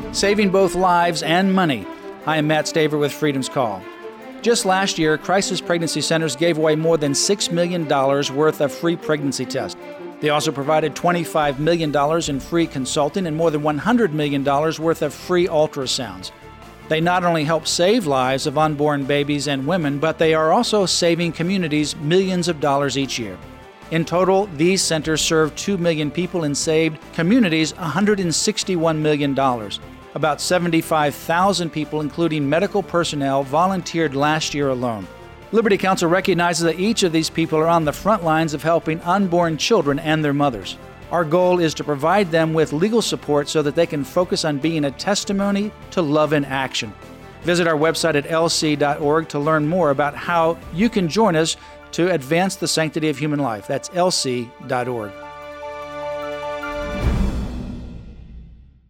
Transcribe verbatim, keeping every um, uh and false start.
saving both lives and money. I am Matt Staver with Freedom's Call. Just last year, Crisis Pregnancy Centers gave away more than six million dollars worth of free pregnancy tests. They also provided twenty-five million dollars in free consulting and more than one hundred million dollars worth of free ultrasounds. They not only help save lives of unborn babies and women, but they are also saving communities millions of dollars each year. In total, these centers served two million people and saved communities one hundred sixty-one million dollars. About seventy-five thousand people, including medical personnel, volunteered last year alone. Liberty Counsel recognizes that each of these people are on the front lines of helping unborn children and their mothers. Our goal is to provide them with legal support so that they can focus on being a testimony to love in action. Visit our website at L C dot org to learn more about how you can join us to advance the sanctity of human life. That's L C dot org.